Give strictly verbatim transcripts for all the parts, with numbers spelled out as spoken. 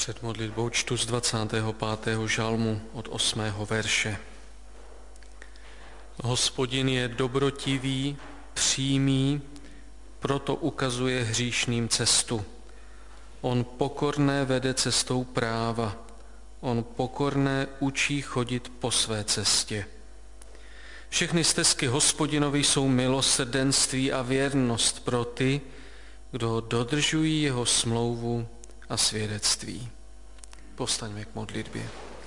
Před modlitbou čtu z dvacátého pátého žalmu od osmého verše. Hospodin je dobrotivý, přímý, proto ukazuje hříšným cestu. On pokorné vede cestou práva, on pokorné učí chodit po své cestě. Všechny stezky Hospodinovi jsou milosrdenství a věrnost pro ty, kdo dodržují jeho smlouvu a svědectví. Povstaňme k modlitbě.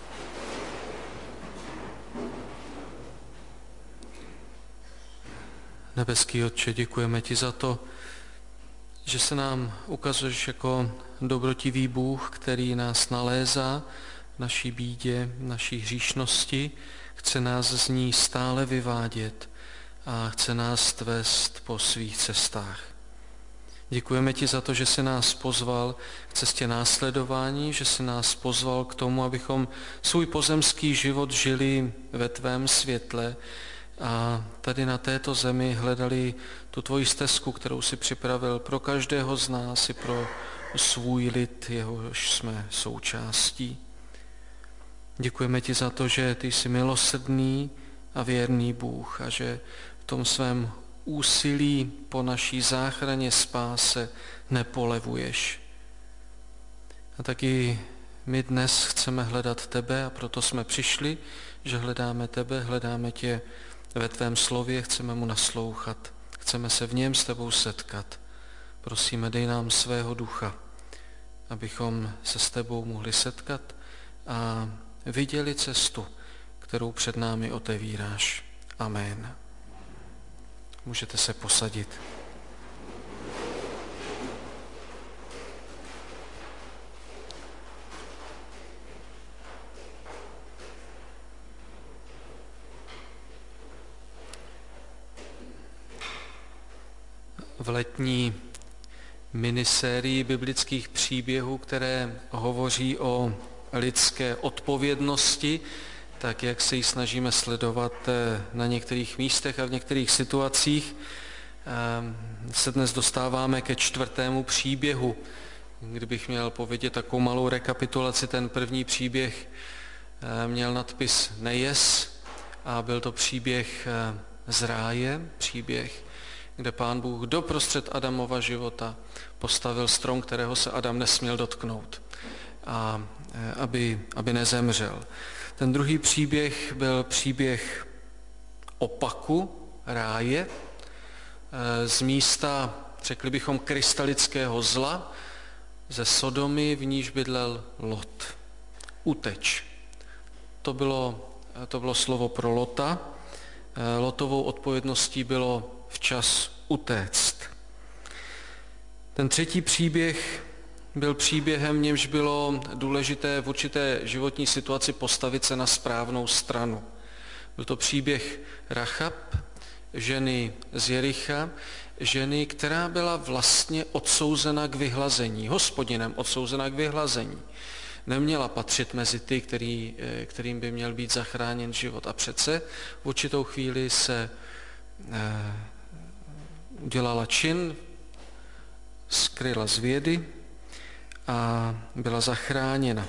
Nebeský Otče, děkujeme ti za to, že se nám ukazuješ jako dobrotivý Bůh, který nás nalézá v naší bídě, v naší hříšnosti, chce nás z ní stále vyvádět a chce nás vést po svých cestách. Děkujeme ti za to, že jsi nás pozval k cestě následování, že jsi nás pozval k tomu, abychom svůj pozemský život žili ve tvém světle a tady na této zemi hledali tu tvoji stezku, kterou jsi připravil pro každého z nás i pro svůj lid, jehož jsme součástí. Děkujeme ti za to, že ty jsi milosrdný a věrný Bůh a že v tom svém úsilí po naší záchraně, spáse nepolevuješ. A taky my dnes chceme hledat tebe a proto jsme přišli, že hledáme tebe, hledáme tě ve tvém slově, chceme mu naslouchat, chceme se v něm s tebou setkat. Prosíme, dej nám svého ducha, abychom se s tebou mohli setkat a viděli cestu, kterou před námi otevíráš. Amen. Můžete se posadit. V letní minisérii biblických příběhů, které hovoří o lidské odpovědnosti, tak jak se ji snažíme sledovat na některých místech a v některých situacích, se dnes dostáváme ke čtvrtému příběhu. Kdybych měl povědět takovou malou rekapitulaci, ten první příběh měl nadpis Nejez a byl to příběh z ráje, příběh, kde Pán Bůh doprostřed Adamova života postavil strom, kterého se Adam nesměl dotknout, a aby, aby nezemřel. Ten druhý příběh byl příběh opaku ráje z místa, řekli bychom, krystalického zla, ze Sodomy, v níž bydlel Lot. Uteč. To bylo, to bylo slovo pro Lota. Lotovou odpovědností bylo včas utéct. Ten třetí příběh byl příběhem, v němž bylo důležité v určité životní situaci postavit se na správnou stranu. Byl to příběh Rachab, ženy z Jericha, ženy, která byla vlastně odsouzena k vyhlazení, Hospodinem odsouzena k vyhlazení. Neměla patřit mezi ty, který, kterým by měl být zachráněn život. A přece v určitou chvíli se eh, udělala čin, skryla z vědy a byla zachráněna.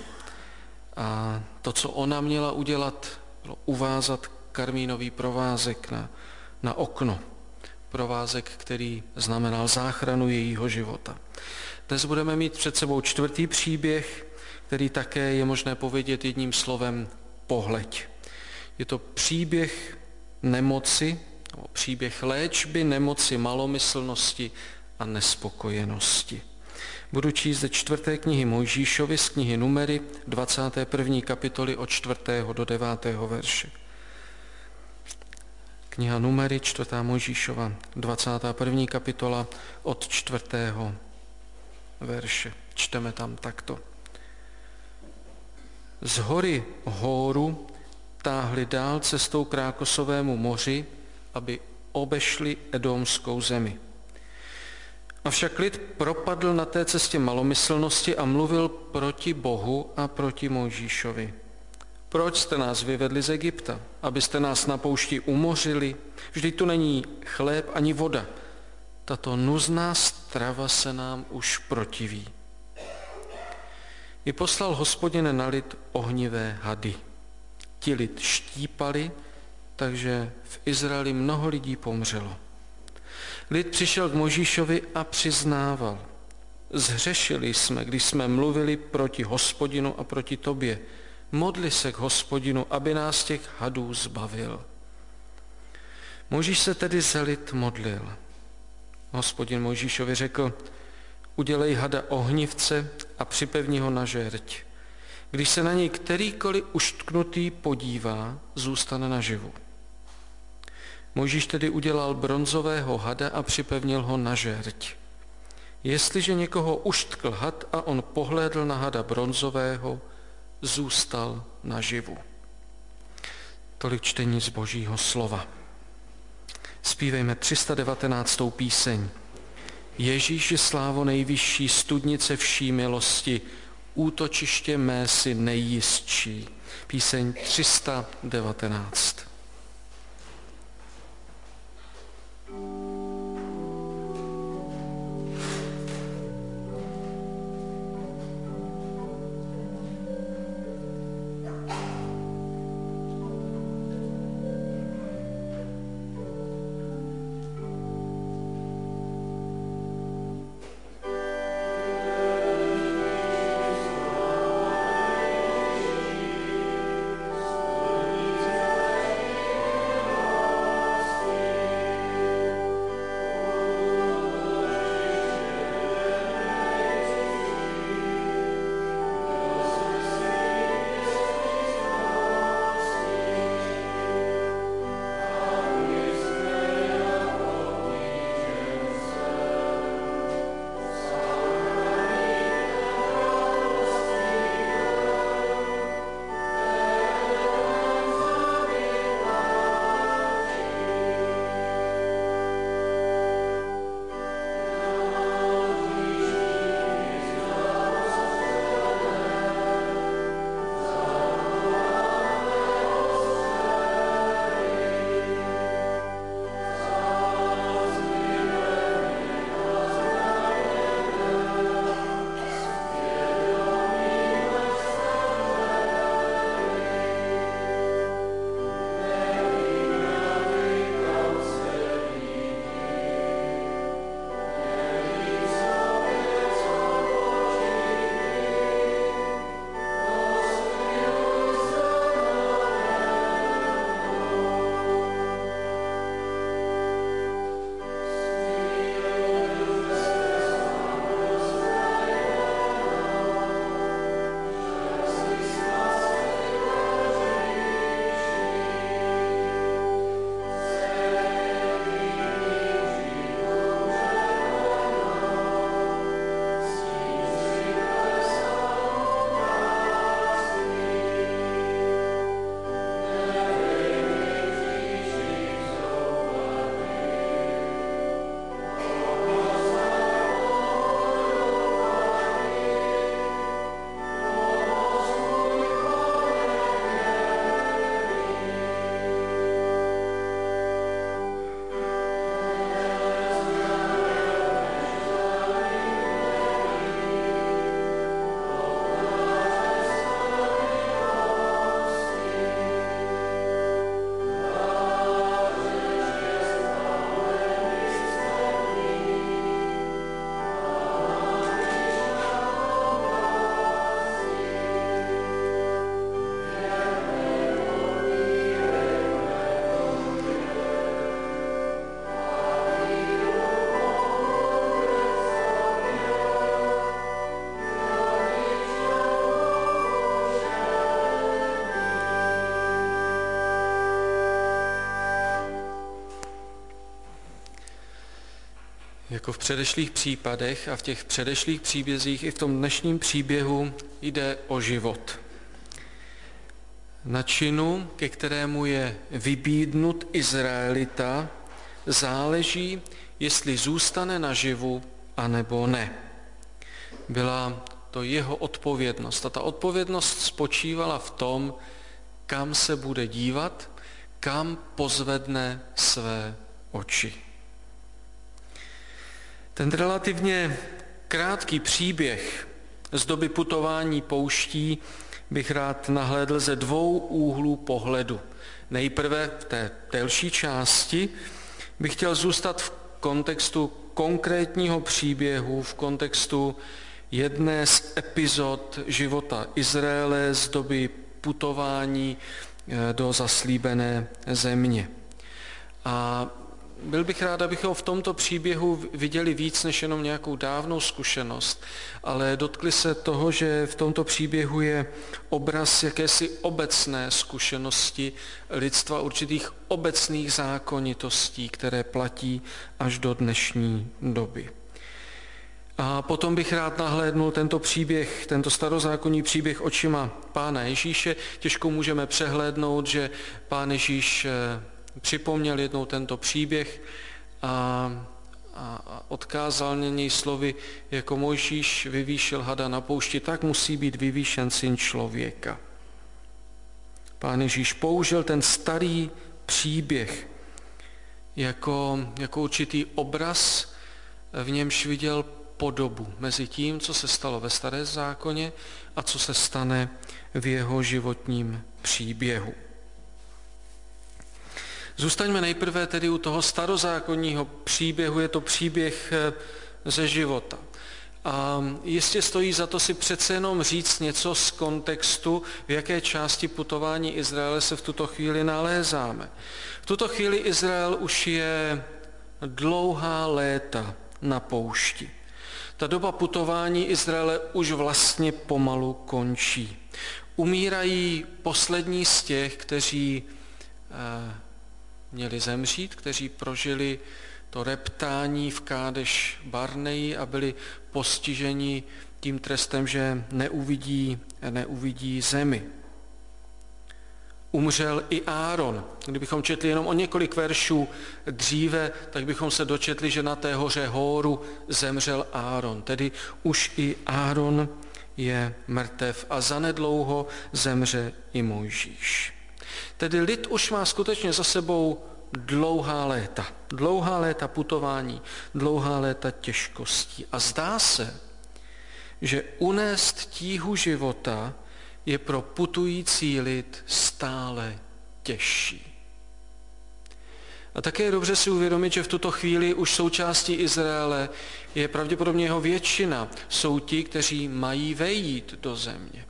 A to, co ona měla udělat, bylo uvázat karmínový provázek na, na okno. Provázek, který znamenal záchranu jejího života. Dnes budeme mít před sebou čtvrtý příběh, který také je možné povědět jedním slovem pohleď. Je to příběh nemoci, nebo příběh léčby nemoci, malomyslnosti a nespokojenosti. Budu číst ze čtvrté knihy Mojžíšovi z knihy Numery, dvacáté první kapitoly od čtvrtého do devátého verše. Kniha Numery, čtvrtá Mojžíšova, dvacátá první kapitola od čtvrtého verše. Čteme tam takto. Z hory Hóru táhli dál cestou k Rákosovému moři, aby obešli Edomskou zemi. Avšak lid propadl na té cestě malomyslnosti a mluvil proti Bohu a proti Mojžíšovi. Proč jste nás vyvedli z Egypta, abyste nás na poušti umořili? Vždyť tu není chléb ani voda. Tato nuzná strava se nám už protiví. I poslal Hospodin na lid ohnivé hady. Ti lid štípali, takže v Izraeli mnoho lidí pomřelo. Lid přišel k Mojžíšovi a přiznával: Zhřešili jsme, když jsme mluvili proti Hospodinu a proti tobě. Modli se k Hospodinu, aby nás těch hadů zbavil. Mojžíš se tedy za lid modlil. Hospodin Mojžíšovi řekl: Udělej hada ohnivce a připevni ho na žerť. Když se na něj kterýkoliv uštknutý podívá, zůstane naživu. Mojžíš tedy udělal bronzového hada a připevnil ho na žerť. Jestliže někoho uštkl had a on pohlédl na hada bronzového, zůstal naživu. Tolik čtení z Božího slova. Zpívejme tři sta devatenáctou píseň. Ježíši, slávo nejvyšší, studnice vší milosti, útočiště mé si nejjistší. Píseň tři sta devatenáct. Jako v předešlých případech a v těch předešlých příbězích i v tom dnešním příběhu jde o život. Na činu, ke kterému je vybídnut Izraelita, záleží, jestli zůstane naživu, anebo ne. Byla to jeho odpovědnost. A ta odpovědnost spočívala v tom, kam se bude dívat, kam pozvedne své oči. Ten relativně krátký příběh z doby putování pouští bych rád nahlédl ze dvou úhlů pohledu. Nejprve v té delší části bych chtěl zůstat v kontextu konkrétního příběhu, v kontextu jedné z epizod života Izraele z doby putování do zaslíbené země. A byl bych rád, abychom v tomto příběhu viděli víc než jenom nějakou dávnou zkušenost, ale dotkli se toho, že v tomto příběhu je obraz jakési obecné zkušenosti lidstva, určitých obecných zákonitostí, které platí až do dnešní doby. A potom bych rád nahlédnul tento příběh, tento starozákonní příběh očima Pána Ježíše. Těžko můžeme přehlédnout, že Pán Ježíš připomněl jednou tento příběh a, a, a odkázal na něj slovy, jako Mojžíš vyvýšil hada na poušti, tak musí být vyvýšen syn člověka. Pán Ježíš použil ten starý příběh jako, jako určitý obraz, v němž viděl podobu mezi tím, co se stalo ve staré zákoně a co se stane v jeho životním příběhu. Zůstaňme nejprve tedy u toho starozákonního příběhu, je to příběh ze života. A jistě stojí za to si přece jenom říct něco z kontextu, v jaké části putování Izraele se v tuto chvíli nalézáme. V tuto chvíli Izrael už je dlouhá léta na poušti. Ta doba putování Izraele už vlastně pomalu končí. Umírají poslední z těch, kteří eh, měli zemřít, kteří prožili to reptání v Kádeš Barneji a byli postiženi tím trestem, že neuvidí, neuvidí zemi. Umřel i Áron. Kdybychom četli jenom o několik veršů dříve, tak bychom se dočetli, že na té hoře Hóru zemřel Áron. Tedy už i Áron je mrtev a zanedlouho zemře i Mojžíš. Tedy lid už má skutečně za sebou dlouhá léta. Dlouhá léta putování, dlouhá léta těžkostí. A zdá se, že unést tíhu života je pro putující lid stále těžší. A také je dobře si uvědomit, že v tuto chvíli už součástí Izraele je pravděpodobně jeho většina. Jsou ti, kteří mají vejít do země.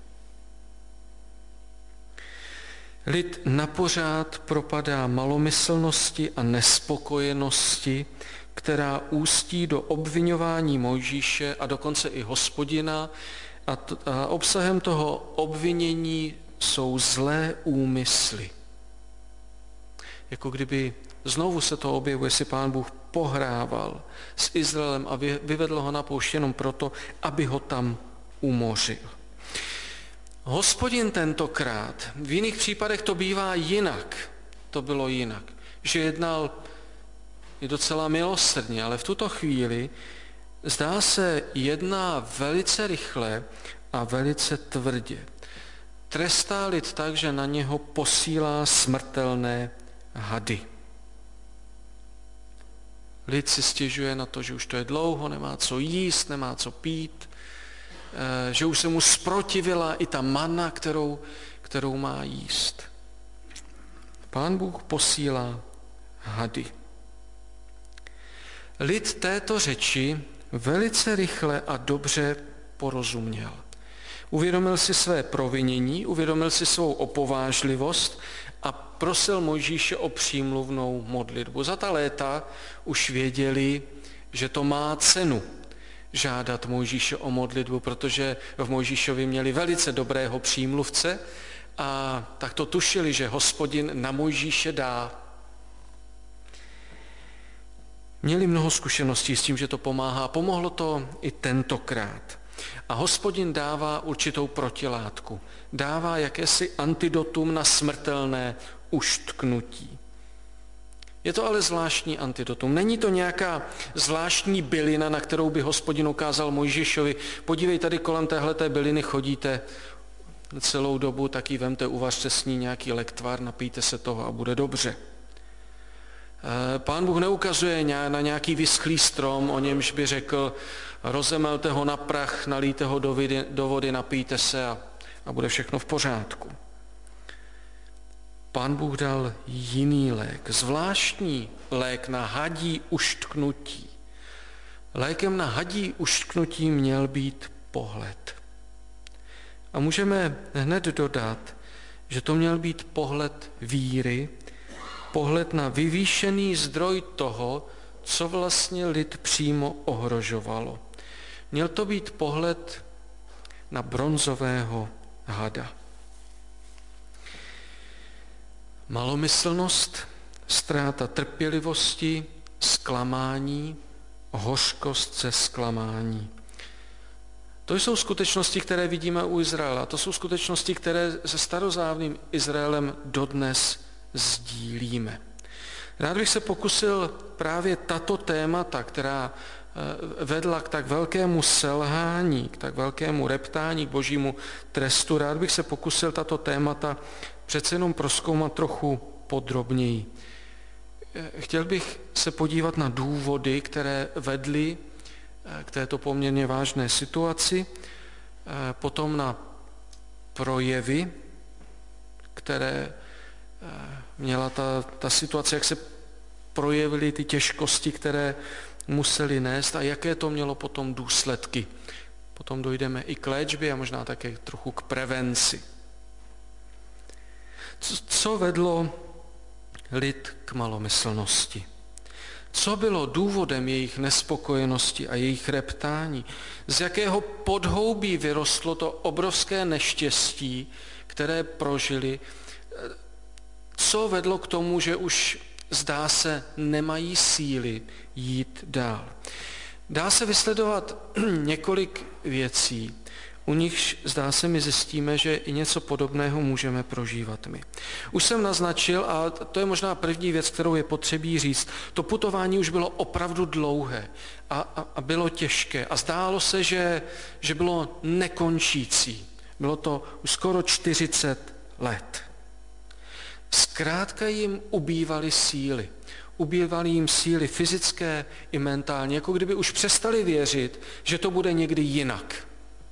Lid napořád propadá malomyslnosti a nespokojenosti, která ústí do obviňování Mojžíše a dokonce i Hospodina, a, t- a obsahem toho obvinění jsou zlé úmysly. Jako kdyby znovu se to objevuje, si Pán Bůh pohrával s Izraelem a vyvedl ho na poušť jenom proto, aby ho tam umořil. Hospodin tentokrát, v jiných případech to bývá jinak, to bylo jinak, že jednal je docela milosrdně, ale v tuto chvíli zdá se jedná velice rychle a velice tvrdě. Trestá lid tak, že na něho posílá smrtelné hady. Lid si stěžuje na to, že už to je dlouho, nemá co jíst, nemá co pít, že už se mu zprotivila i ta manna, kterou, kterou má jíst. Pán Bůh posílá hady. Lid této řeči velice rychle a dobře porozuměl. Uvědomil si své provinění, uvědomil si svou opovážlivost a prosil Mojžíše o přímluvnou modlitbu. Za ta léta už věděli, že to má cenu žádat Mojžíše o modlitbu, protože v Mojžíšovi měli velice dobrého přímluvce a tak to tušili, že Hospodin na Mojžíše dá. Měli mnoho zkušeností s tím, že to pomáhá. Pomohlo to i tentokrát. A Hospodin dává určitou protilátku. Dává jakési antidotum na smrtelné uštknutí. Je to ale zvláštní antidotum. Není to nějaká zvláštní bylina, na kterou by Hospodin ukázal Mojžíšovi. Podívej, tady kolem téhleté byliny chodíte celou dobu, tak ji vemte, uvařte s ní nějaký lektvar, napijte se toho a bude dobře. Pán Bůh neukazuje na nějaký vyschlý strom, o němž by řekl, rozemelte ho na prach, nalijte ho do vody, do vody napijte se a, a bude všechno v pořádku. Pán Bůh dal jiný lék, zvláštní lék na hadí uštknutí. Lékem na hadí uštknutí měl být pohled. A můžeme hned dodat, že to měl být pohled víry, pohled na vyvýšený zdroj toho, co vlastně lid přímo ohrožovalo. Měl to být pohled na bronzového hada. Malomyslnost, ztráta trpělivosti, zklamání, hořkost ze zklamání. To jsou skutečnosti, které vidíme u Izraela. To jsou skutečnosti, které se starozávným Izraelem dodnes sdílíme. Rád bych se pokusil právě tato témata, která vedla k tak velkému selhání, k tak velkému reptání, k božímu trestu, rád bych se pokusil tato témata přece jenom prozkoumat trochu podrobněji. Chtěl bych se podívat na důvody, které vedly k této poměrně vážné situaci, potom na projevy, které měla ta, ta situace, jak se projevily ty těžkosti, které museli nést a jaké to mělo potom důsledky. Potom dojdeme i k léčbě a možná také trochu k prevenci. Co, co vedlo lid k malomyslnosti? Co bylo důvodem jejich nespokojenosti a jejich reptání? Z jakého podhoubí vyrostlo to obrovské neštěstí, které prožili? Co vedlo k tomu, že už zdá se nemají síly jít dál? Dá se vysledovat několik věcí, u nichž zdá se mi zjistíme, že i něco podobného můžeme prožívat my. Už jsem naznačil, a to je možná první věc, kterou je potřebí říct, to putování už bylo opravdu dlouhé a, a, a bylo těžké a zdálo se, že, že bylo nekončící. Bylo to už skoro čtyřicet let. Zkrátka jim ubývaly síly. Ubývaly jim síly fyzické i mentální, jako kdyby už přestali věřit, že to bude někdy jinak.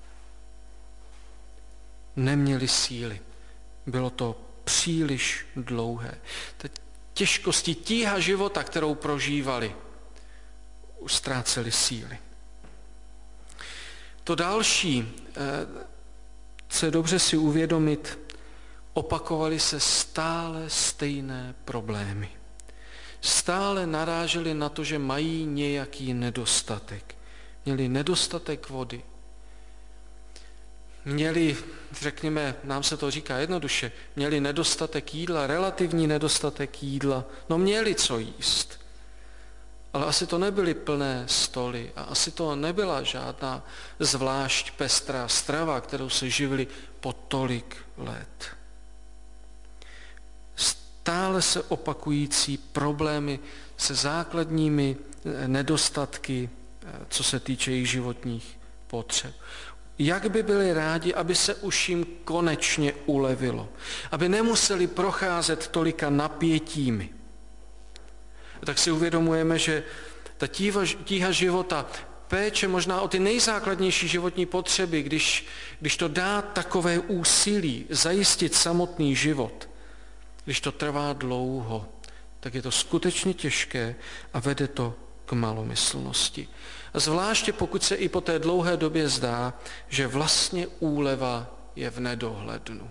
Neměli síly. Bylo to příliš dlouhé. Ty těžkosti, tíha života, kterou prožívali, už ztráceli síly. To další, co je dobře si uvědomit, opakovaly se stále stejné problémy. Stále naráželi na to, že mají nějaký nedostatek. Měli nedostatek vody. Měli, řekněme, nám se to říká jednoduše, měli nedostatek jídla, relativní nedostatek jídla. No měli co jíst. Ale asi to nebyly plné stoly a asi to nebyla žádná zvlášť pestrá strava, kterou se živili po tolik let. Stále se opakující problémy se základními nedostatky, co se týče jejich životních potřeb. Jak by byli rádi, aby se už jim konečně ulevilo, aby nemuseli procházet tolika napětími. Tak si uvědomujeme, že ta tíha, tíha života, péče možná o ty nejzákladnější životní potřeby, když, když to dá takové úsilí zajistit samotný život, když to trvá dlouho, tak je to skutečně těžké a vede to k malomyslnosti. A zvláště pokud se i po té dlouhé době zdá, že vlastně úleva je v nedohlednu.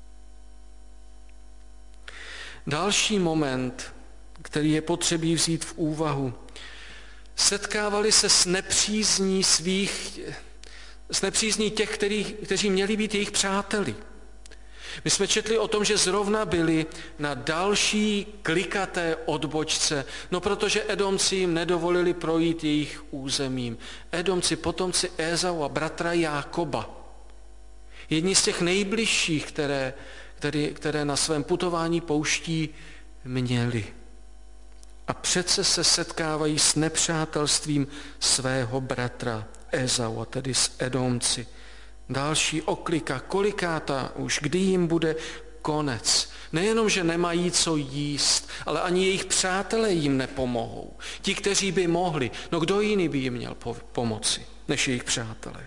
Další moment, který je potřebí vzít v úvahu, setkávali se s nepřízní svých, s nepřízní těch, který, kteří měli být jejich přáteli. My jsme četli o tom, že zrovna byli na další klikaté odbočce, no protože Edomci jim nedovolili projít jejich územím. Edomci, potomci Ézau a bratra Jákoba. Jedni z těch nejbližších, které, které, které na svém putování pouští měli. A přece se setkávají s nepřátelstvím svého bratra Ézau, a tedy s Edomci. Další oklika, kolikáta už, kdy jim bude konec. Nejenom, že nemají co jíst, ale ani jejich přátelé jim nepomohou. Ti, kteří by mohli, no kdo jiný by jim měl pomoci, než jejich přátelé.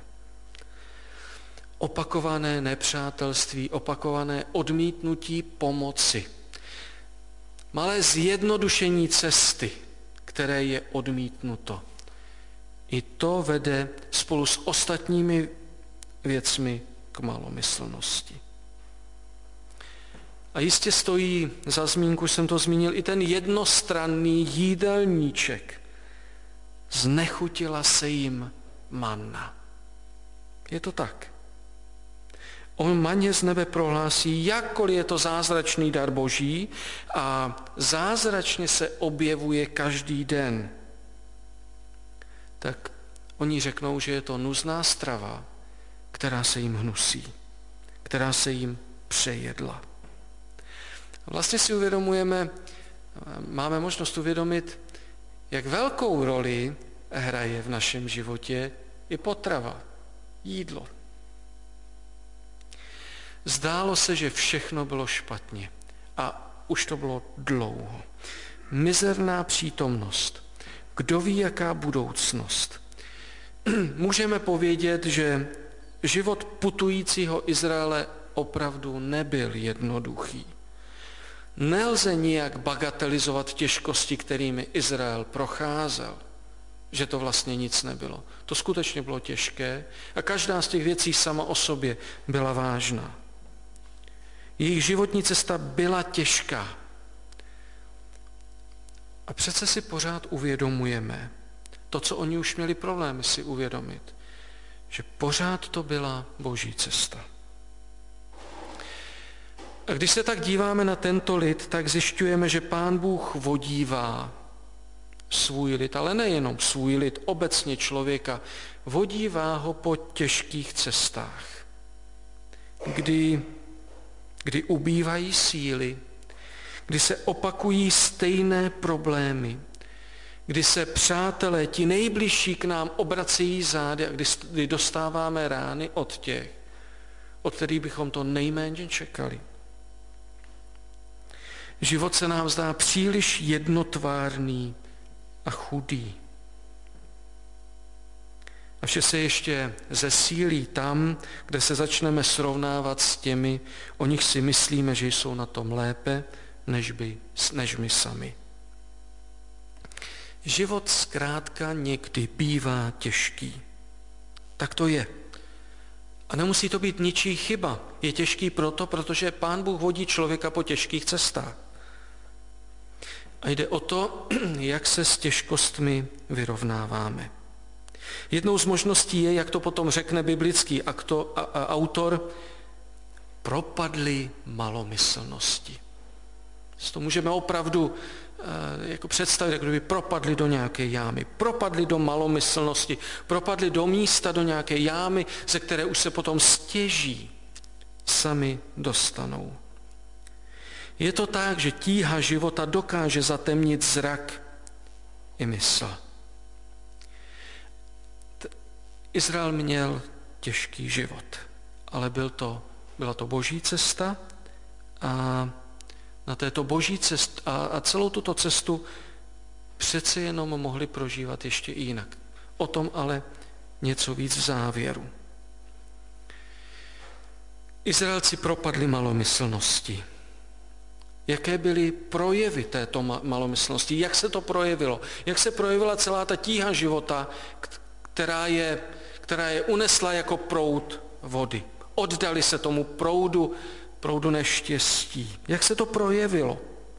Opakované nepřátelství, opakované odmítnutí pomoci. Malé zjednodušení cesty, které je odmítnuto. I to vede spolu s ostatními věcmi k malomyslnosti. A jistě stojí za zmínku, jsem to zmínil, i ten jednostranný jídelníček. Znechutila se jim manna. Je to tak. On maně z nebe prohlásí, jakkoliv je to zázračný dar Boží a zázračně se objevuje každý den. Tak oni řeknou, že je to nuzná strava, která se jim hnusí, která se jim přejedla. Vlastně si uvědomujeme, máme možnost uvědomit, jak velkou roli hraje v našem životě i potrava, jídlo. Zdálo se, že všechno bylo špatně a už to bylo dlouho. Mizerná přítomnost. Kdo ví, jaká budoucnost? Můžeme povědět, že život putujícího Izraele opravdu nebyl jednoduchý. Nelze nijak bagatelizovat těžkosti, kterými Izrael procházel, že to vlastně nic nebylo. To skutečně bylo těžké a každá z těch věcí sama o sobě byla vážná. Jejich životní cesta byla těžká. A přece si pořád uvědomujeme, to, co oni už měli problémy si uvědomit, že pořád to byla Boží cesta. A když se tak díváme na tento lid, tak zjišťujeme, že Pán Bůh vodívá svůj lid, ale nejenom svůj lid, obecně člověka, vodívá ho po těžkých cestách, kdy, kdy ubývají síly, kdy se opakují stejné problémy, kdy se přátelé, ti nejbližší k nám obracejí zády a kdy, kdy dostáváme rány od těch, od kterých bychom to nejméně čekali. Život se nám zdá příliš jednotvárný a chudý. A vše se ještě zesílí tam, kde se začneme srovnávat s těmi, o nich si myslíme, že jsou na tom lépe, než, by, než my sami. Život zkrátka někdy bývá těžký. Tak to je. A nemusí to být ničí chyba. Je těžký proto, protože Pán Bůh vodí člověka po těžkých cestách. A jde o to, jak se s těžkostmi vyrovnáváme. Jednou z možností je, jak to potom řekne biblický akto, a, a, autor, propadli malomyslnosti. To můžeme opravdu e, jako představit, jak kdyby propadli do nějaké jámy, propadli do malomyslnosti, propadli do místa, do nějaké jámy, ze které už se potom stěží sami dostanou. Je to tak, že tíha života dokáže zatemnit zrak i mysl. Izrael měl těžký život, ale byl to, byla to Boží cesta a na této Boží cest a, a celou tuto cestu přece jenom mohli prožívat ještě i jinak. O tom ale něco víc v závěru. Izraelci propadli malomyslnosti. Jaké byly projevy této malomyslnosti? Jak se to projevilo? Jak se projevila celá ta tíha života, která je, která je unesla jako proud vody? Oddali se tomu proudu, proudu neštěstí. Jak se to projevilo?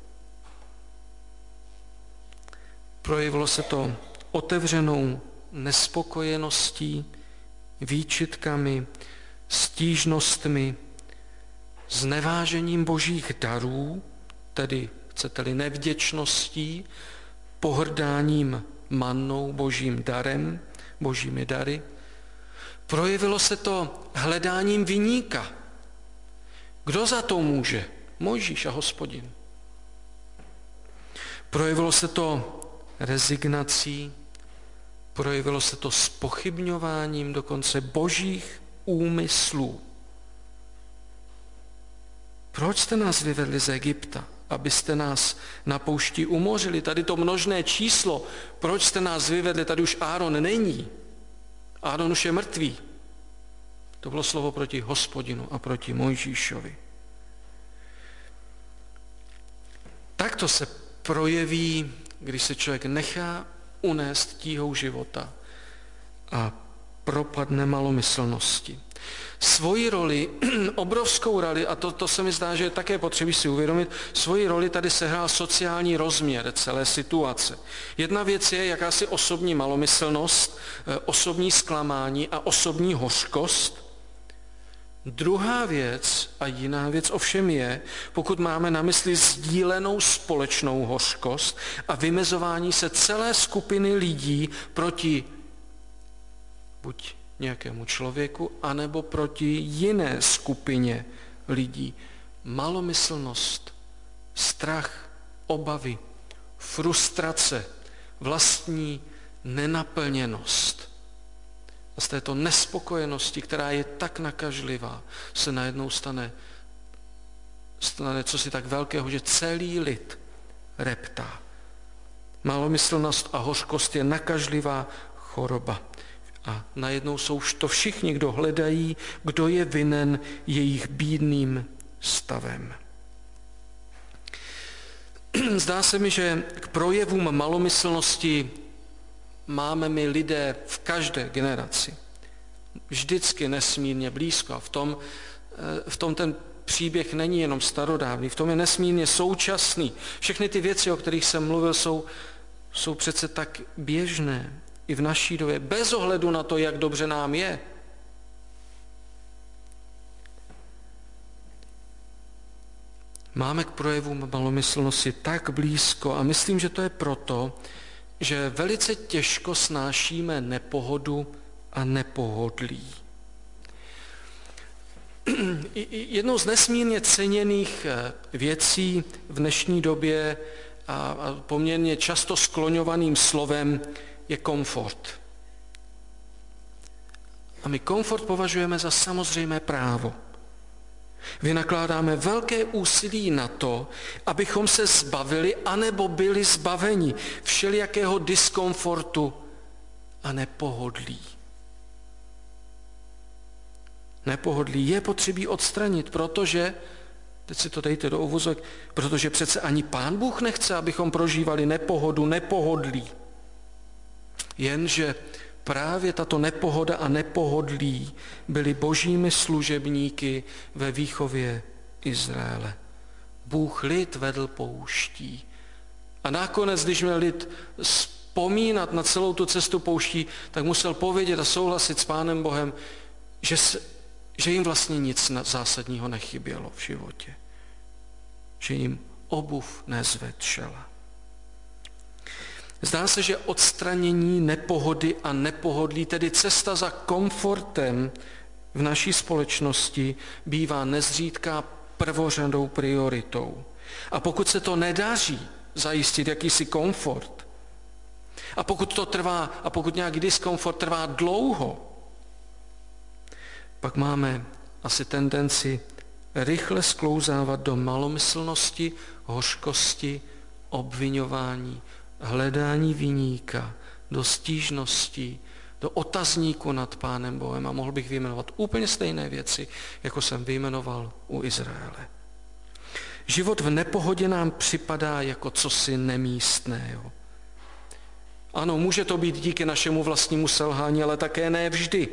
Projevilo se to otevřenou nespokojeností, výčitkami, stížnostmi, znevážením božích darů, tedy chcete-li nevděčností, pohrdáním mannou, božím darem, božími dary. Projevilo se to hledáním viníka. Kdo za to může? Mojžíš a Hospodin. Projevilo se to rezignací, projevilo se to zpochybňováním dokonce božích úmyslů. Proč jste nás vyvedli z Egypta, abyste nás na poušti umořili? Tady to množné číslo, proč jste nás vyvedli, tady už Áron není. Áron už je mrtvý. To bylo slovo proti Hospodinu a proti Mojžíšovi. Takto se projeví, když se člověk nechá unést tíhou života a propadne malomyslnosti. Svoji roli, obrovskou roli, a to, to se mi zdá, že je také potřeba si uvědomit, svoji roli tady sehrál sociální rozměr celé situace. Jedna věc je jakási osobní malomyslnost, osobní zklamání a osobní hořkost. Druhá věc a jiná věc ovšem je, pokud máme na mysli sdílenou společnou hořkost a vymezování se celé skupiny lidí proti buď nějakému člověku, anebo proti jiné skupině lidí. Malomyslnost, strach, obavy, frustrace, vlastní nenaplněnost. A z této nespokojenosti, která je tak nakažlivá, se najednou stane, stane cosi tak velkého, že celý lid reptá. Malomyslnost a hořkost je nakažlivá choroba. A najednou jsou to všichni, kdo hledají, kdo je vinen jejich bídným stavem. Zdá se mi, že k projevům malomyslnosti máme my lidé v každé generaci. Vždycky nesmírně blízko. A v tom, v tom ten příběh není jenom starodávný, v tom je nesmírně současný. Všechny ty věci, o kterých jsem mluvil, jsou, jsou přece tak běžné i v naší době, bez ohledu na to, jak dobře nám je. Máme k projevům malomyslnosti tak blízko a myslím, že to je proto, že velice těžko snášíme nepohodu a nepohodlí. Jednou z nesmírně ceněných věcí v dnešní době a poměrně často skloňovaným slovem je komfort. A my komfort považujeme za samozřejmé právo. Vynakládáme velké úsilí na to, abychom se zbavili anebo byli zbaveni všelijakého diskomfortu a nepohodlí. Nepohodlí je potřebí odstranit, protože, teď si to dejte do uvozek, protože přece ani Pán Bůh nechce, abychom prožívali nepohodu, nepohodlí. Jenže právě tato nepohoda a nepohodlí byly božími služebníky ve výchově Izraele. Bůh lid vedl pouští. A nakonec, když měl lid vzpomínat na celou tu cestu pouští, tak musel povědět a souhlasit s Pánem Bohem, že, se, že jim vlastně nic zásadního nechybělo v životě. Že jim obuv nezvetšela. Zdá se, že odstranění nepohody a nepohodlí, tedy cesta za komfortem v naší společnosti, bývá nezřídka prvořadou prioritou. A pokud se to nedaří zajistit jakýsi komfort, a pokud to trvá, a pokud nějaký diskomfort trvá dlouho, pak máme asi tendenci rychle sklouzávat do malomyslnosti, hořkosti, obviňování, hledání viníka, do stížností, do otazníku nad Pánem Bohem. A mohl bych vyjmenovat úplně stejné věci, jako jsem vyjmenoval u Izraele. Život v nepohodě nám připadá jako cosi nemístného. Ano, může to být díky našemu vlastnímu selhání, ale také ne vždy.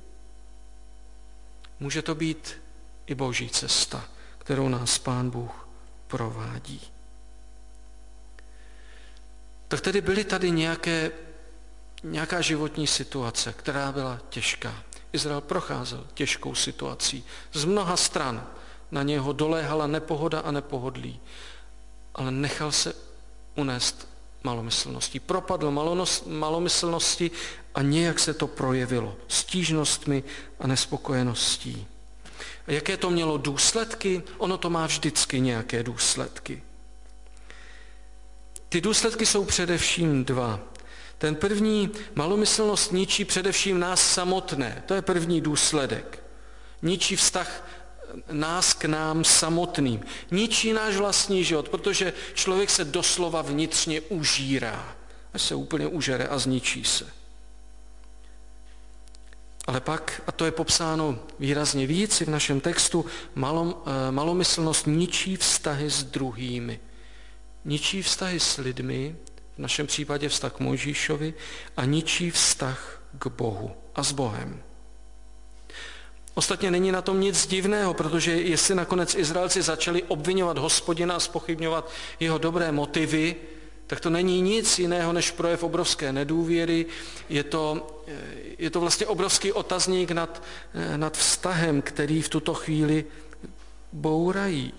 Může to být i boží cesta, kterou nás Pán Bůh provádí. Tak tedy byly tady nějaké, nějaká životní situace, která byla těžká. Izrael procházel těžkou situací. Z mnoha stran na něho doléhala nepohoda a nepohodlí, ale nechal se unést malomyslností. Propadl malomyslnosti a nějak se to projevilo stížnostmi a nespokojeností. A jaké to mělo důsledky? Ono to má vždycky nějaké důsledky. Ty důsledky jsou především dva. Ten první, malomyslnost ničí především nás samotné. To je první důsledek. Ničí vztah nás k nám samotným. Ničí náš vlastní život, protože člověk se doslova vnitřně užírá. Až se úplně užere a zničí se. Ale pak, a to je popsáno výrazně víc i v našem textu, malom, malomyslnost ničí vztahy s druhými. Ničí vztahy s lidmi, v našem případě vztah k Mojžíšovi, a ničí vztah k Bohu a s Bohem. Ostatně není na tom nic divného, protože jestli nakonec Izraelci začali obvinovat Hospodina a zpochybňovat jeho dobré motivy, tak to není nic jiného než projev obrovské nedůvěry. Je to, je to vlastně obrovský otazník nad, nad vztahem, který v tuto chvíli bourají.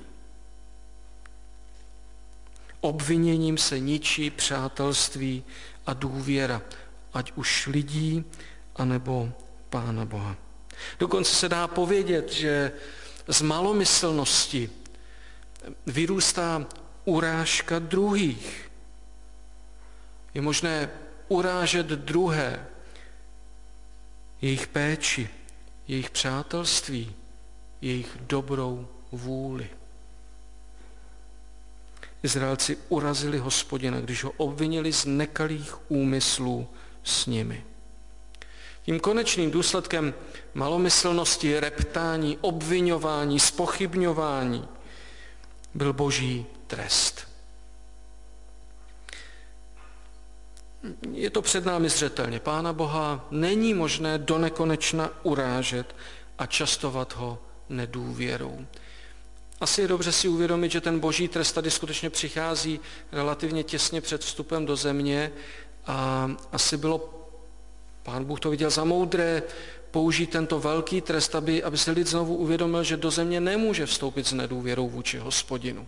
Obviněním se ničí přátelství a důvěra, ať už lidí, anebo Pána Boha. Dokonce se dá povědět, že z malomyslnosti vyrůstá urážka druhých. Je možné urážet druhé, jejich péči, jejich přátelství, jejich dobrou vůli. Izraelci urazili Hospodina, když ho obvinili z nekalých úmyslů s nimi. Tím konečným důsledkem malomyslnosti, reptání, obviňování, zpochybňování byl boží trest. Je to před námi zřetelně. Pána Boha není možné donekonečna urážet a častovat ho nedůvěrou. Asi je dobře si uvědomit, že ten boží trest tady skutečně přichází relativně těsně před vstupem do země a asi bylo, Pán Bůh to viděl za moudré, použít tento velký trest, aby, aby se lid znovu uvědomil, že do země nemůže vstoupit s nedůvěrou vůči Hospodinu.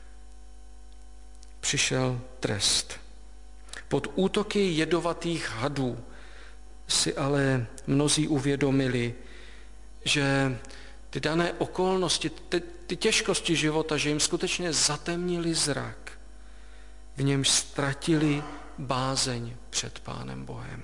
Přišel trest. Pod útoky jedovatých hadů si ale mnozí uvědomili, že ty dané okolnosti, ty, ty těžkosti života, že jim skutečně zatemnili zrak, v němž ztratili bázeň před Pánem Bohem.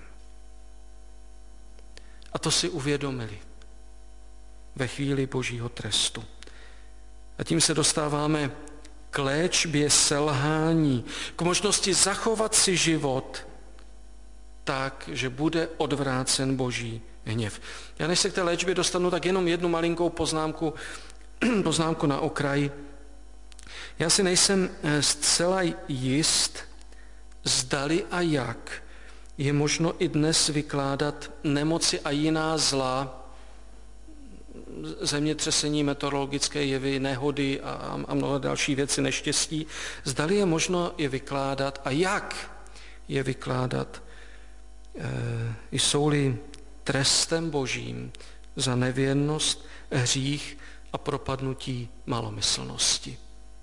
A to si uvědomili ve chvíli božího trestu. A tím se dostáváme k léčbě selhání, k možnosti zachovat si život tak, že bude odvrácen boží hněv. Já než se k té léčbě dostanu, tak jenom jednu malinkou poznámku, poznámku na okraj. Já si nejsem zcela jist, zdali a jak je možno i dnes vykládat nemoci a jiná zla, zemětřesení, meteorologické jevy, nehody a, a mnoho další věci, neštěstí. Zdali je možno je vykládat a jak je vykládat, e, jsou-li trestem božím za nevěrnost, hřích a propadnutí malomyslnosti.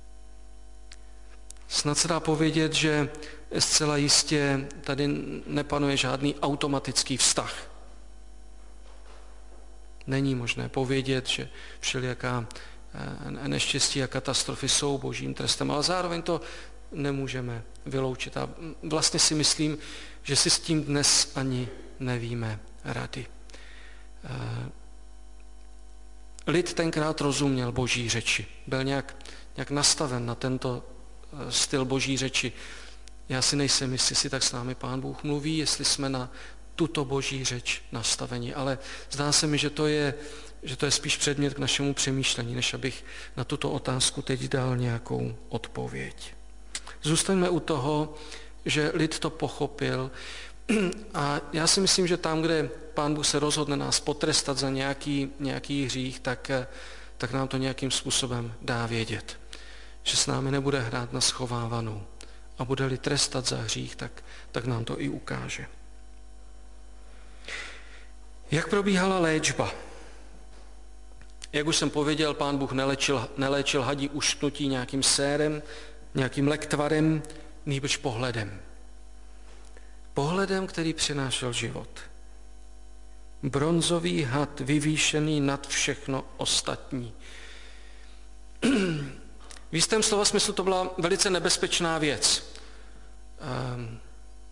Snad se dá povědět, že zcela jistě tady nepanuje žádný automatický vztah. Není možné povědět, že všelijaká neštěstí a katastrofy jsou božím trestem, ale zároveň to nemůžeme vyloučit. A vlastně si myslím, že si s tím dnes ani nevíme rady. Lid tenkrát rozuměl boží řeči. Byl nějak, nějak nastaven na tento styl boží řeči. Já si nejsem jistý, jestli tak s námi Pán Bůh mluví, jestli jsme na tuto boží řeč nastavení, ale zdá se mi, že to je, že to je spíš předmět k našemu přemýšlení, než abych na tuto otázku teď dal nějakou odpověď. Zůstaňme u toho, že lid to pochopil a já si myslím, že tam, kde Pán Bůh se rozhodne nás potrestat za nějaký, nějaký hřích, tak, tak nám to nějakým způsobem dá vědět, že s námi nebude hrát na schovávanou a bude-li trestat za hřích, tak, tak nám to i ukáže. Jak probíhala léčba? Jak už jsem pověděl, Pán Bůh neléčil, neléčil hadí ušknutí nějakým sérem, nějakým lektvarem, nýbrž pohledem. Pohledem, který přinášel život. Bronzový had vyvýšený nad všechno ostatní. V jistém slova smyslu to byla velice nebezpečná věc.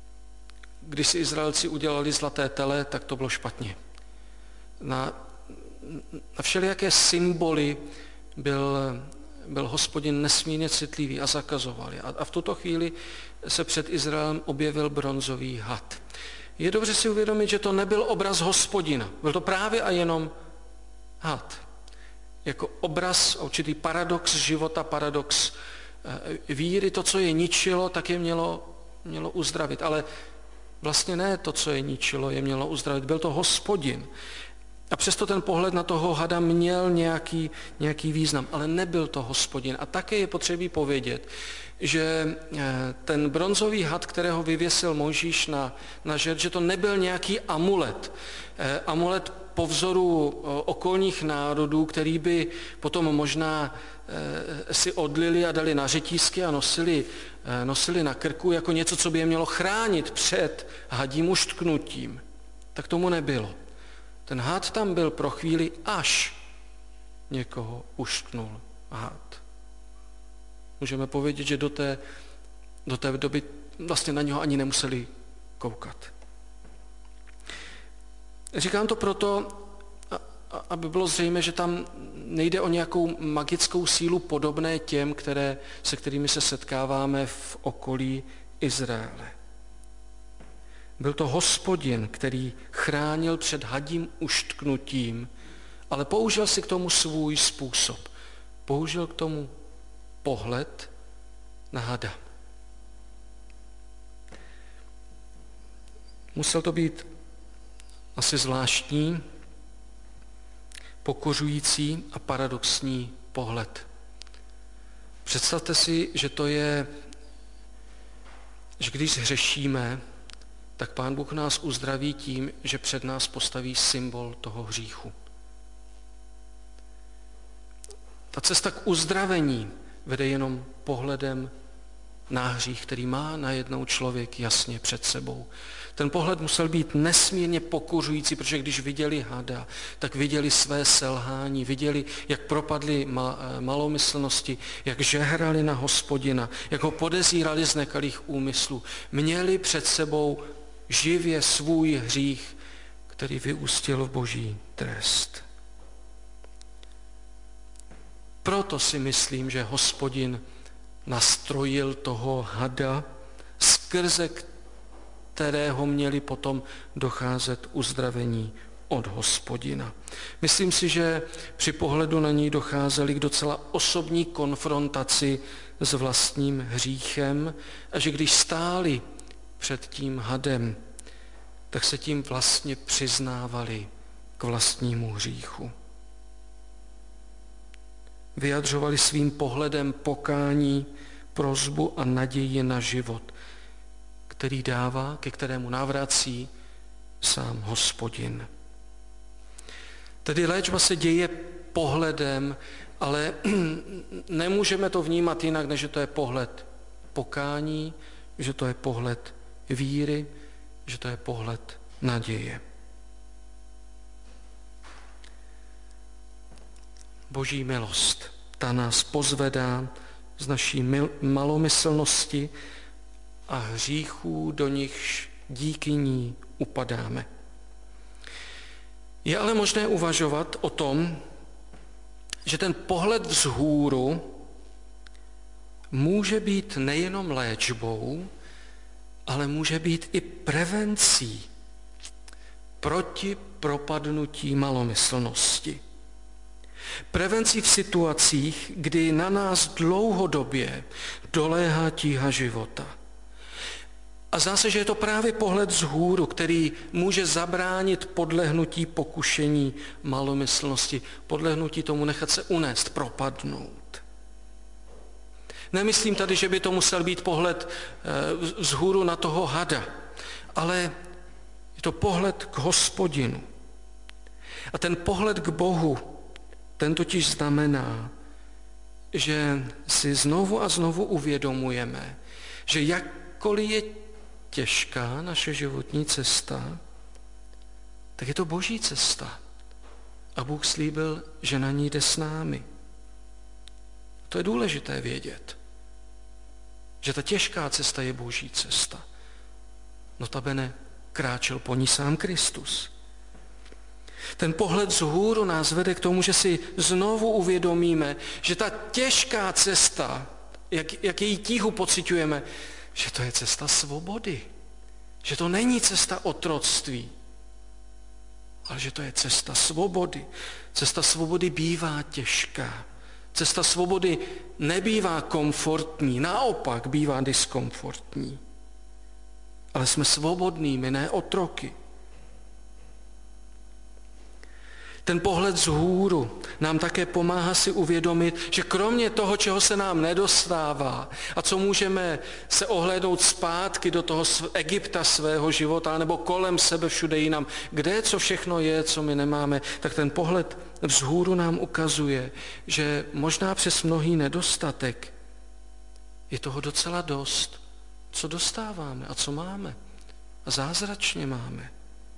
Když si Izraelci udělali zlaté tele, tak to bylo špatně. Na, na všelijaké symboly byl, byl Hospodin nesmírně citlivý a zakazoval je. A v tuto chvíli se před Izraelem objevil bronzový had. Je dobře si uvědomit, že to nebyl obraz Hospodina. Byl to právě a jenom had. Jako obraz, určitý paradox života, paradox víry. To, co je ničilo, tak je mělo, mělo uzdravit. Ale vlastně ne to, co je ničilo, je mělo uzdravit. Byl to Hospodin. A přesto ten pohled na toho hada měl nějaký, nějaký význam, ale nebyl to Hospodin. A také je potřebí povědět, že ten bronzový had, kterého vyvěsil Mojžíš na, na žert, že to nebyl nějaký amulet. Amulet po vzoru okolních národů, který by potom možná si odlili a dali na řetízky a nosili, nosili na krku jako něco, co by je mělo chránit před hadím uštknutím. Tak tomu nebylo. Ten had tam byl pro chvíli, až někoho uštknul had. Můžeme povědět, že do té, do té doby vlastně na něho ani nemuseli koukat. Říkám to proto, aby bylo zřejmé, že tam nejde o nějakou magickou sílu podobné těm, které, se kterými se setkáváme v okolí Izraele. Byl to Hospodin, který chránil před hadím uštknutím, ale použil si k tomu svůj způsob. Použil k tomu pohled na hada. Musel to být asi zvláštní, pokořující a paradoxní pohled. Představte si, že to je, že když hřešíme, tak Pán Bůh nás uzdraví tím, že před nás postaví symbol toho hříchu. Ta cesta k uzdravení vede jenom pohledem na hřích, který má najednou člověk jasně před sebou. Ten pohled musel být nesmírně pokořující, protože když viděli hada, tak viděli své selhání, viděli, jak propadli malomyslnosti, jak žehrali na Hospodina, jak ho podezírali z nekalých úmyslů. Měli před sebou živě svůj hřích, který vyústil v boží trest. Proto si myslím, že Hospodin nastrojil toho hada, skrze kterého měli potom docházet uzdravení od Hospodina. Myslím si, že při pohledu na něj docházeli k docela osobní konfrontaci s vlastním hříchem a že když stáli před tím hadem, tak se tím vlastně přiznávali k vlastnímu hříchu. Vyjadřovali svým pohledem pokání, prosbu a naději na život, který dává, ke kterému navrací sám Hospodin. Tedy léčba se děje pohledem, ale nemůžeme to vnímat jinak, než že to je pohled pokání, že to je pohled víry, že to je pohled naděje. Boží milost, ta nás pozvedá z naší malomyslnosti a hříchů, do nichž díky ní upadáme. Je ale možné uvažovat o tom, že ten pohled vzhůru může být nejenom léčbou, ale může být i prevencí proti propadnutí malomyslnosti. Prevencí v situacích, kdy na nás dlouhodobě doléhá tíha života. A zdá se, že je to právě pohled vzhůru, který může zabránit podlehnutí pokušení malomyslnosti, podlehnutí tomu nechat se unést, propadnout. Nemyslím tady, že by to musel být pohled vzhůru na toho hada, ale je to pohled k Hospodinu. A ten pohled k Bohu, ten totiž znamená, že si znovu a znovu uvědomujeme, že jakkoliv je těžká naše životní cesta, tak je to Boží cesta. A Bůh slíbil, že na ní jde s námi. To je důležité vědět, že ta těžká cesta je Boží cesta. Notabene kráčel po ní sám Kristus. Ten pohled vzhůru nás vede k tomu, že si znovu uvědomíme, že ta těžká cesta, jak, jak její tíhu pociťujeme, že to je cesta svobody. Že to není cesta otroctví, ale že to je cesta svobody. Cesta svobody bývá těžká. Cesta svobody nebývá komfortní, naopak bývá diskomfortní. Ale jsme svobodnými, ne otroky. Ten pohled vzhůru nám také pomáhá si uvědomit, že kromě toho, čeho se nám nedostává a co můžeme se ohlédnout zpátky do toho Egypta svého života, nebo kolem sebe všude jinam, kde co všechno je, co my nemáme, tak ten pohled vzhůru nám ukazuje, že možná přes mnohý nedostatek je toho docela dost, co dostáváme a co máme. A zázračně máme.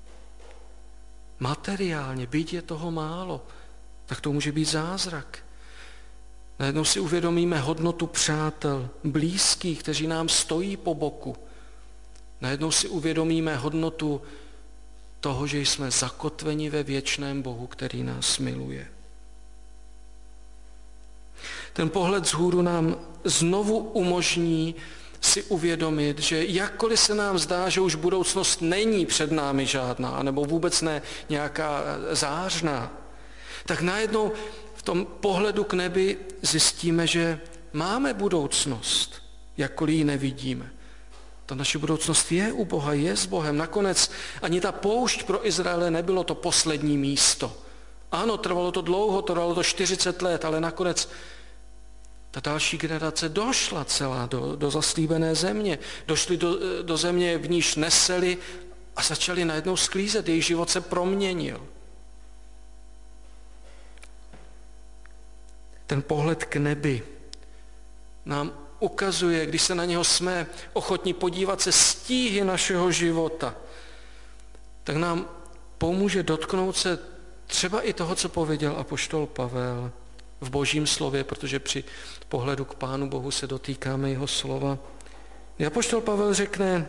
Materiálně, byť je toho málo, tak to může být zázrak. Najednou si uvědomíme hodnotu přátel, blízkých, kteří nám stojí po boku. Najednou si uvědomíme hodnotu toho, že jsme zakotveni ve věčném Bohu, který nás miluje. Ten pohled vzhůru nám znovu umožní si uvědomit, že jakkoliv se nám zdá, že už budoucnost není před námi žádná, nebo vůbec ne nějaká zářná, tak najednou v tom pohledu k nebi zjistíme, že máme budoucnost, jakkoliv ji nevidíme. Ta naše budoucnost je u Boha, je s Bohem. Nakonec ani ta poušť pro Izraele nebylo to poslední místo. Ano, trvalo to dlouho, trvalo to čtyřicet let, ale nakonec ta další generace došla celá do, do zaslíbené země. Došli do, do země, v níž neseli a začali najednou sklízet. Jejich život se proměnil. Ten pohled k nebi nám ukazuje, když se na něho jsme ochotní podívat se stíhy našeho života, tak nám pomůže dotknout se třeba i toho, co pověděl apoštol Pavel v Božím slově, protože při pohledu k Pánu Bohu se dotýkáme jeho slova. Apoštol Pavel řekne,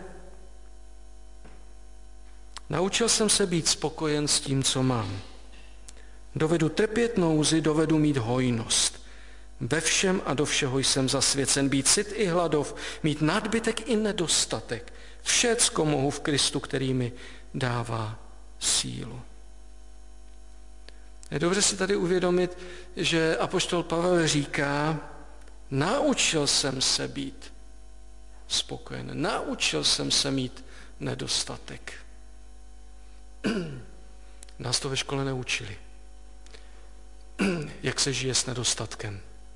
naučil jsem se být spokojen s tím, co mám. Dovedu trpět nouzi, dovedu mít hojnost. Ve všem a do všeho jsem zasvěcen, být syt i hladov, mít nadbytek i nedostatek. Všecko mohu v Kristu, který mi dává sílu. Je dobře si tady uvědomit, že apoštol Pavel říká, naučil jsem se být spokojen, naučil jsem se mít nedostatek. Nás to ve škole neučili. Jak se žije s nedostatkem.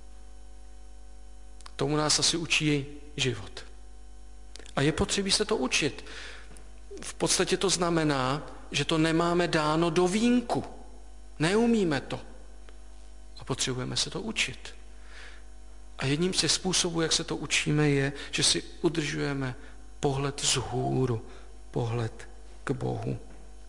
Tomu nás asi učí život. A je potřeba se to učit. V podstatě to znamená, že to nemáme dáno do vínku. Neumíme to. A potřebujeme se to učit. A jedním z těch způsobů, jak se to učíme, je, že si udržujeme pohled vzhůru, pohled k Bohu.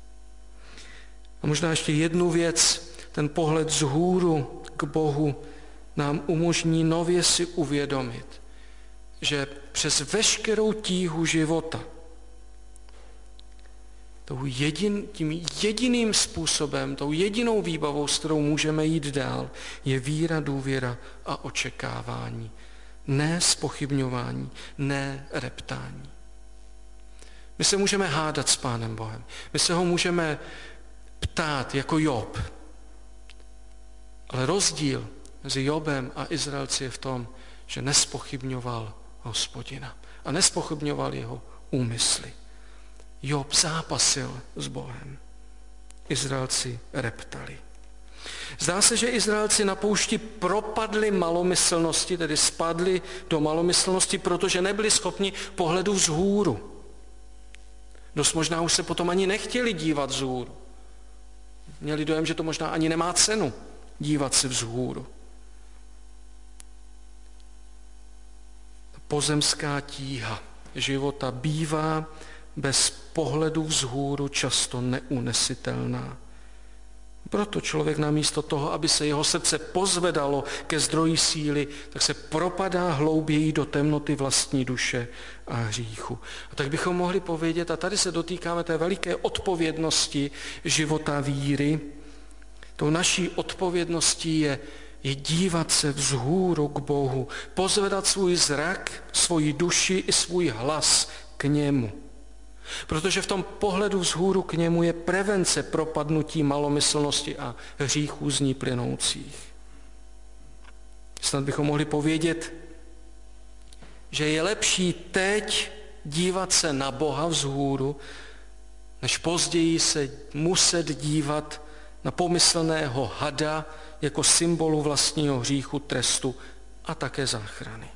A možná ještě jednu věc, ten pohled vzhůru k Bohu nám umožní nově si uvědomit, že přes veškerou tíhu života tou jedin, tím jediným způsobem, tou jedinou výbavou, s kterou můžeme jít dál, je víra, důvěra a očekávání. Ne zpochybňování, ne reptání. My se můžeme hádat s Pánem Bohem. My se ho můžeme ptát jako Job. Ale rozdíl mezi Jobem a Izraelci je v tom, že nespochybňoval Hospodina a nespochybňoval jeho úmysly. Job zápasil s Bohem. Izraelci reptali. Zdá se, že Izraelci na poušti propadli malomyslnosti, tedy spadli do malomyslnosti, protože nebyli schopni pohledu vzhůru. Dost možná už se potom ani nechtěli dívat vzhůru. Měli dojem, že to možná ani nemá cenu dívat se vzhůru. Pozemská tíha života bývá bez pohledu vzhůru často neunesitelná. Proto člověk namísto toho, aby se jeho srdce pozvedalo ke zdroji síly, tak se propadá hlouběji do temnoty vlastní duše a hříchu. A tak bychom mohli povědět, a tady se dotýkáme té veliké odpovědnosti života víry. Tou naší odpovědností je, je dívat se vzhůru k Bohu, pozvedat svůj zrak, svoji duši i svůj hlas k němu. Protože v tom pohledu vzhůru k němu je prevence propadnutí malomyslnosti a hříchů z ní plynoucích. Snad bychom mohli povědět, že je lepší teď dívat se na Boha vzhůru, než později se muset dívat na pomyslného hada jako symbolu vlastního hříchu, trestu a také záchrany.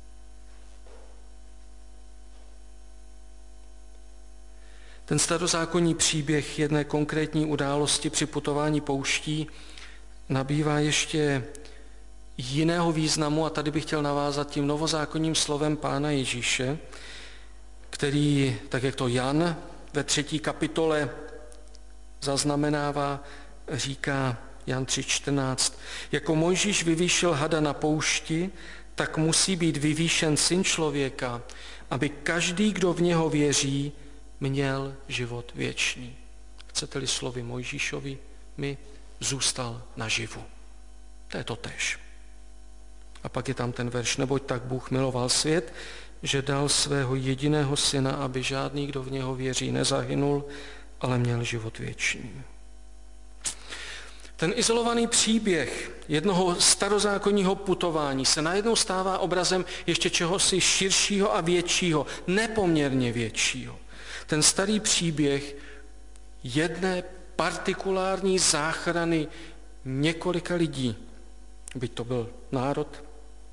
Ten starozákonní příběh jedné konkrétní události při putování pouští nabývá ještě jiného významu a tady bych chtěl navázat tím novozákonním slovem Pána Ježíše, který, tak jak to Jan ve třetí kapitole zaznamenává, říká Jan tři čtrnáct. Jako Mojžíš vyvýšil hada na poušti, tak musí být vyvýšen Syn člověka, aby každý, kdo v něho věří, měl život věčný. Chcete-li slovy Mojžíšovi, mi zůstal naživu. To je to též. A pak je tam ten verš, neboť tak Bůh miloval svět, že dal svého jediného syna, aby žádný, kdo v něho věří, nezahynul, ale měl život věčný. Ten izolovaný příběh jednoho starozákonního putování se najednou stává obrazem ještě čehosi širšího a většího, nepoměrně většího. Ten starý příběh jedné partikulární záchrany několika lidí, byť to byl národ,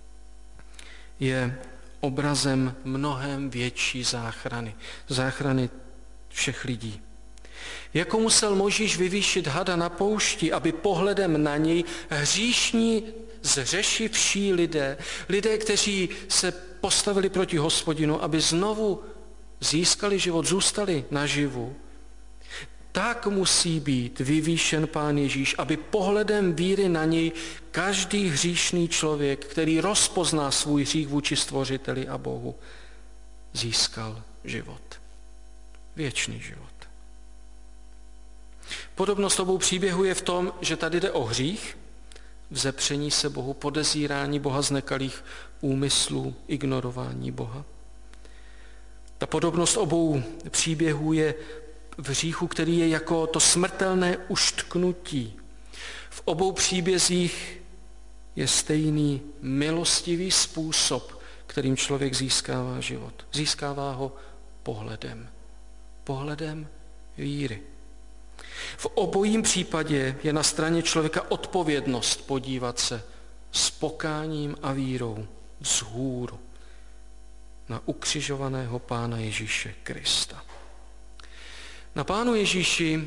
je obrazem mnohem větší záchrany. Záchrany všech lidí. Jako musel Mojžíš vyvýšit hada na poušti, aby pohledem na něj hříšní, zřešivší lidé, lidé, kteří se postavili proti Hospodinu, aby znovu získali život, zůstali naživu, tak musí být vyvýšen Pán Ježíš, aby pohledem víry na něj každý hříšný člověk, který rozpozná svůj hřích vůči Stvořiteli a Bohu, získal život. Věčný život. Podobnost obou příběhů je v tom, že tady jde o hřích, vzepření se Bohu, podezírání Boha z nekalých úmyslů, ignorování Boha. Ta podobnost obou příběhů je v hříchu, který je jako to smrtelné uštknutí. V obou příbězích je stejný milostivý způsob, kterým člověk získává život. Získává ho pohledem. Pohledem víry. V obojím případě je na straně člověka odpovědnost podívat se s pokáním a vírou vzhůru na ukřižovaného Pána Ježíše Krista. Na Pánu Ježíši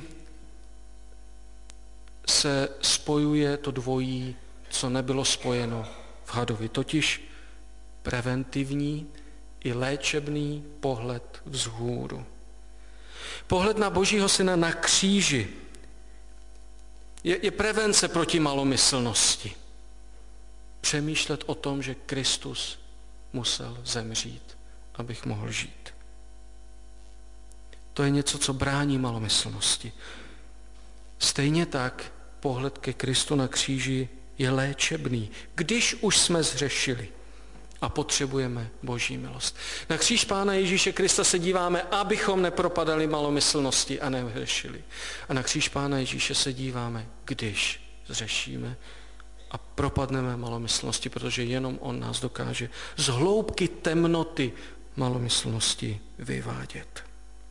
se spojuje to dvojí, co nebylo spojeno v hadovi, totiž preventivní i léčebný pohled vzhůru. Pohled na Božího syna na kříži je, je prevence proti malomyslnosti. Přemýšlet o tom, že Kristus musel zemřít, abych mohl žít. To je něco, co brání malomyslnosti. Stejně tak pohled ke Kristu na kříži je léčebný, když už jsme zhřešili a potřebujeme Boží milost. Na kříž Pána Ježíše Krista se díváme, abychom nepropadali malomyslnosti a nehřešili. A na kříž Pána Ježíše se díváme, když zřešíme a propadneme malomyslnosti, protože jenom on nás dokáže z hloubky temnoty malomyslnosti vyvádět.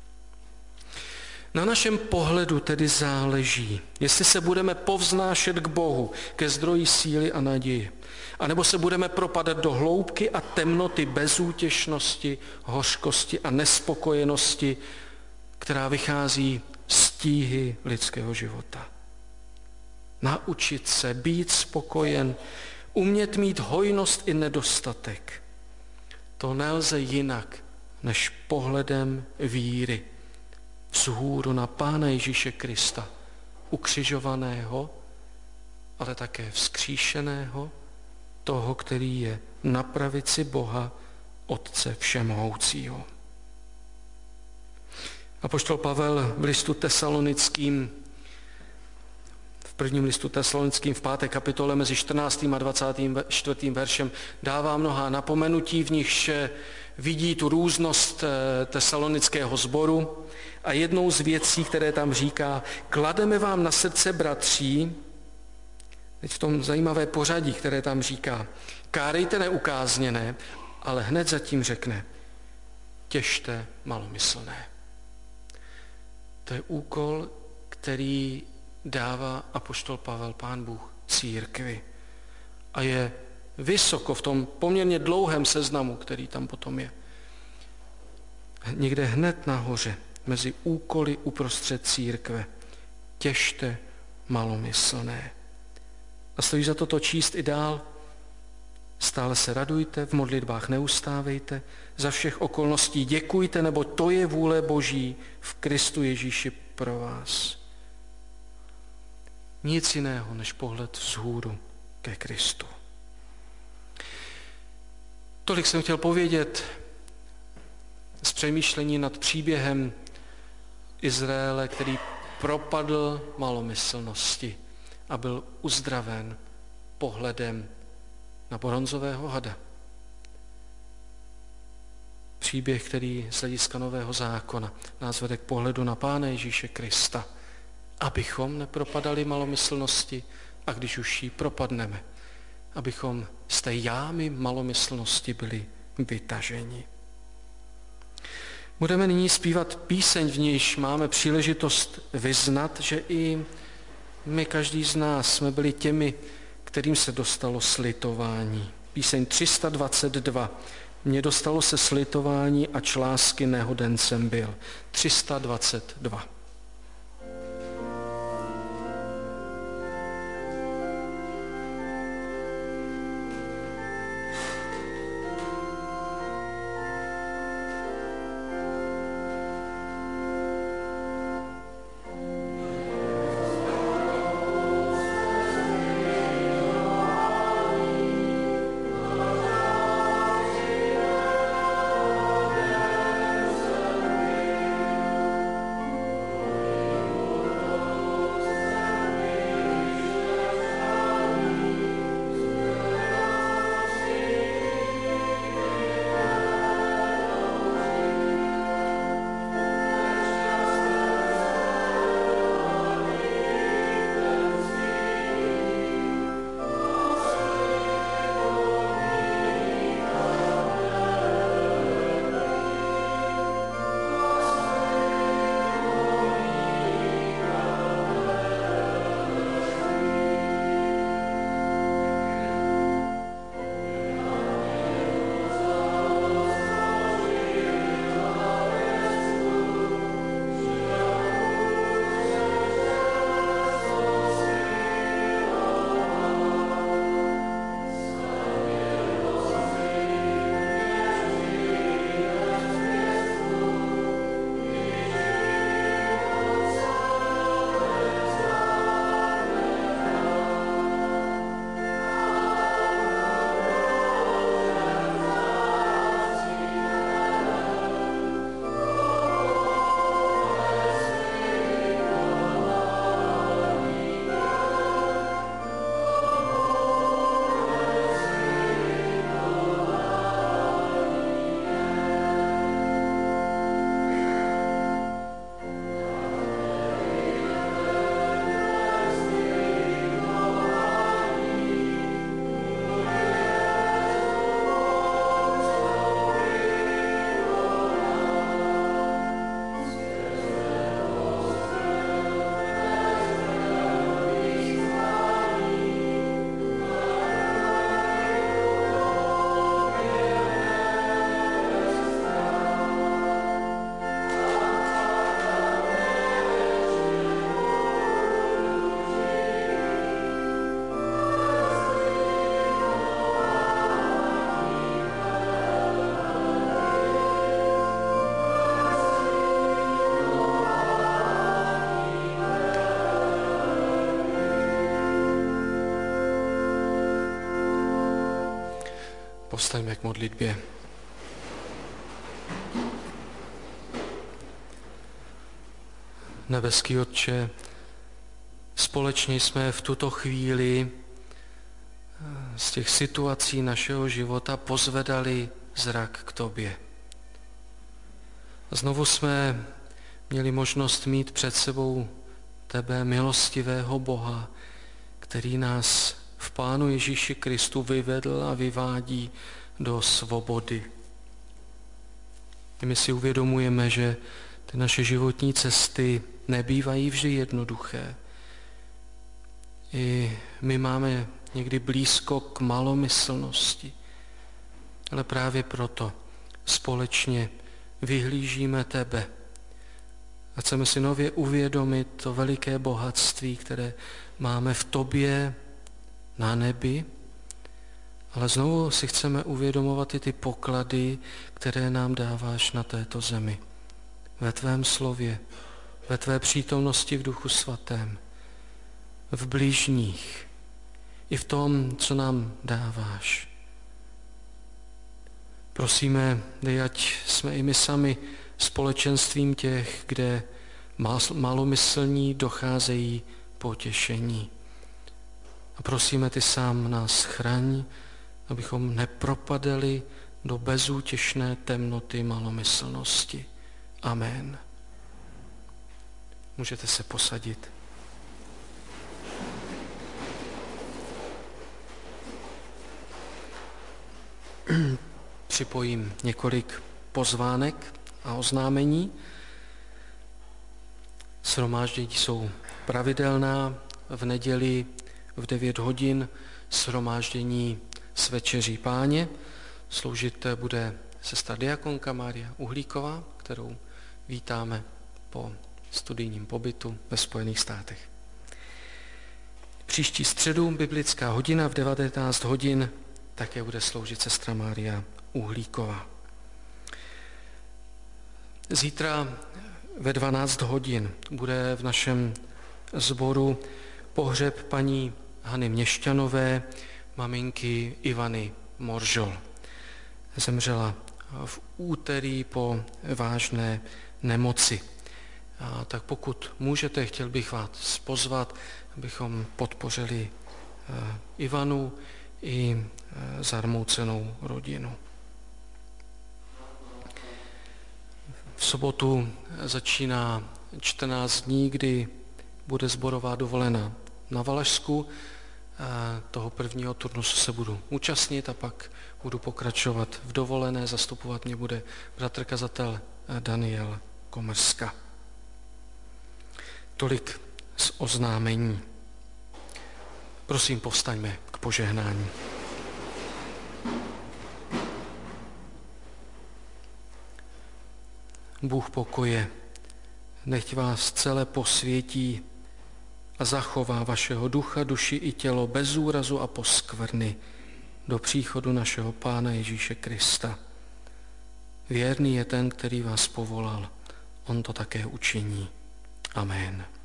Na našem pohledu tedy záleží, jestli se budeme povznášet k Bohu, ke zdroji síly a naděje, anebo se budeme propadat do hloubky a temnoty bezútěšnosti, hořkosti a nespokojenosti, která vychází z tíhy lidského života. Naučit se být spokojen, umět mít hojnost i nedostatek, to nelze jinak než pohledem víry vzhůru na Pána Ježíše Krista, ukřižovaného, ale také vzkříšeného, toho, který je na pravici Boha, Otce Všemohoucího. Apoštol Pavel v listu tesalonickým, v prvním listu tesalonickým v páté kapitole mezi čtrnáctým a dvacátým čtvrtým veršem dává mnohá napomenutí, v nichž vidí tu různost tesalonického sboru a jednou z věcí, které tam říká, klademe vám na srdce, bratří, teď v tom zajímavé pořadí, které tam říká, kárejte neukázněné, ale hned zatím řekne, těžte malomyslné. To je úkol, který dává apoštol Pavel, Pán Bůh, církvi. A je vysoko v tom poměrně dlouhém seznamu, který tam potom je. Někde hned nahoře, mezi úkoly uprostřed církve, těžte malomyslné. A stojí za to to číst i dál. Stále se radujte, v modlitbách neustávejte, za všech okolností děkujte, nebo to je vůle Boží v Kristu Ježíši pro vás. Nic jiného než pohled vzhůru ke Kristu. Tolik jsem chtěl povědět z přemýšlení nad příběhem Izraele, který propadl malomyslnosti a byl uzdraven pohledem na bronzového hada. Příběh, který z hlediska Nového zákona nás vede k pohledu na Pána Ježíše Krista, abychom nepropadali malomyslnosti a když už ji propadneme, abychom z té jámy malomyslnosti byli vytaženi. Budeme nyní zpívat píseň, v níž máme příležitost vyznat, že i my, každý z nás, jsme byli těmi, kterým se dostalo slitování. Píseň tři sta dvacet dva. Mně dostalo se slitování, ač lásky nehoden jsem byl. tři sta dvacet dva. Oh Povstaňme k modlitbě. Nebeský Otče, společně jsme v tuto chvíli z těch situací našeho života pozvedali zrak k Tobě. Znovu jsme měli možnost mít před sebou Tebe, milostivého Boha, který nás v Pánu Ježíši Kristu vyvedl a vyvádí do svobody. I my si uvědomujeme, že ty naše životní cesty nebývají vždy jednoduché. I my máme někdy blízko k malomyslnosti, ale právě proto společně vyhlížíme Tebe a chceme si nově uvědomit to veliké bohatství, které máme v Tobě na nebi, ale znovu si chceme uvědomovat i ty poklady, které nám dáváš na této zemi. Ve Tvém slově, ve Tvé přítomnosti v Duchu Svatém, v bližních, i v tom, co nám dáváš. Prosíme, dej, ať jsme i my sami společenstvím těch, kde malomyslní docházejí potěšení. A prosíme, Ty sám nás chraň, abychom nepropadali do bezútěšné temnoty malomyslnosti. Amen. Můžete se posadit. Připojím několik pozvánek a oznámení. Shromáždění jsou pravidelná. V neděli v devět hodin shromáždění s večeří Páně. Sloužit bude sestra diakonka Mária Uhlíková, kterou vítáme po studijním pobytu ve Spojených státech. Příští středu biblická hodina v devatenáct hodin také bude sloužit sestra Mária Uhlíková. Zítra ve dvanáct hodin bude v našem sboru pohřeb paní Hany Měšťanové, maminky Ivany Moržol. Zemřela v úterý po vážné nemoci. A tak pokud můžete, chtěl bych vás pozvat, abychom podpořili Ivanu i zarmoucenou rodinu. V sobotu začíná čtrnáct dní, kdy bude sborová dovolená na Valašsku. Toho prvního turnusu se budu účastnit a pak budu pokračovat v dovolené. Zastupovat mě bude bratr kazatel Daniel Komrska. Tolik z oznámení. Prosím, povstaňme k požehnání. Bůh pokoje, nechť vás celé posvětí a zachová vašeho ducha, duši i tělo bez úrazu a poskvrny do příchodu našeho Pána Ježíše Krista. Věrný je ten, který vás povolal, on to také učiní. Amen.